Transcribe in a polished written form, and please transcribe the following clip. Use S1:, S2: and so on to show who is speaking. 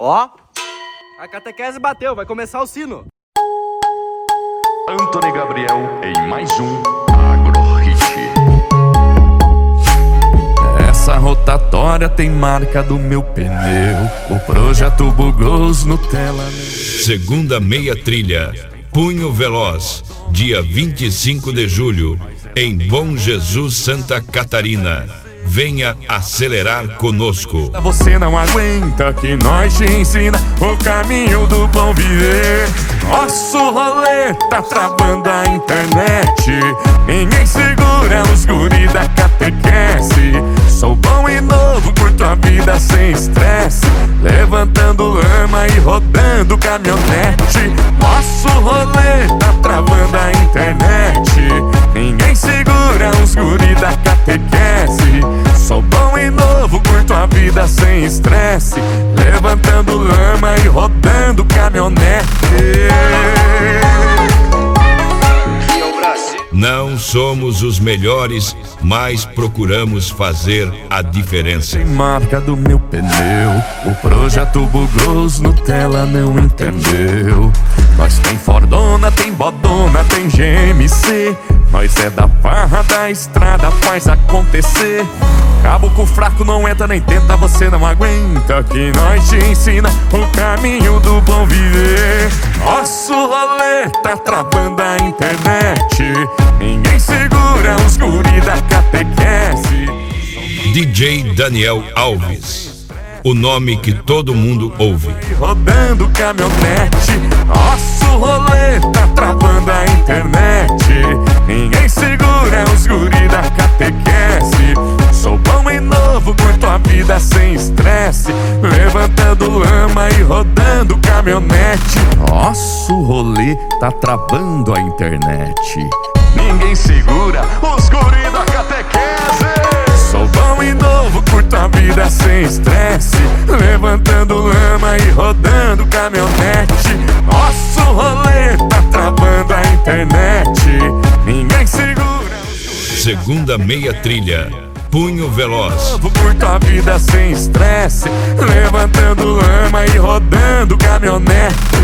S1: Ó, a catequese bateu, vai começar o sino.
S2: Antony Gabriel em mais um Agrohit. Essa rotatória tem marca do meu pneu. O projeto Bugos Nutella.
S3: Segunda meia trilha, Punho Veloz, dia 25 de julho, em Bom Jesus, Santa Catarina. Venha acelerar conosco.
S2: Você não aguenta que nós te ensina o caminho do bom viver. Nosso rolê tá travando a internet. Ninguém segura os guri da catequese. Sou bom e novo, curto a vida sem estresse, levantando lama e rodando caminhonete. Nosso rolê tá travando a internet. Ninguém segura os guri da catequese. Sou bom e novo, curto a vida sem estresse, levantando lama e rodando caminhonete.
S3: Não somos os melhores, mas procuramos fazer a diferença.
S2: Tem marca do meu pneu. O projeto Bugos Nutella não entendeu. Nós tem Fordona, tem Bodona, tem GMC. Nós é da farra da estrada, faz acontecer. Cabo com fraco não entra nem tenta, você não aguenta que nós te ensina o caminho do bom viver. Nosso rolê tá travando a internet. Ninguém segura os guri da catequese.
S3: DJ Daniel Alves, o nome que todo mundo ouve.
S2: Rodando caminhonete. Nosso rolê tá travando a internet. Ninguém segura os guri da catequese. Sou bom e novo, curto a vida sem estresse, levantando lama e rodando caminhonete. Nosso rolê tá travando a internet. Ninguém segura os guri da catequese. Sou bom e novo, curto a vida sem estresse, levantando lama e rodando caminhonete. Nosso rolê tá travando a internet. Ninguém segura.
S3: Segunda meia trilha, Punho Veloz.
S2: Curto a vida sem estresse, levantando lama e rodando caminhonete.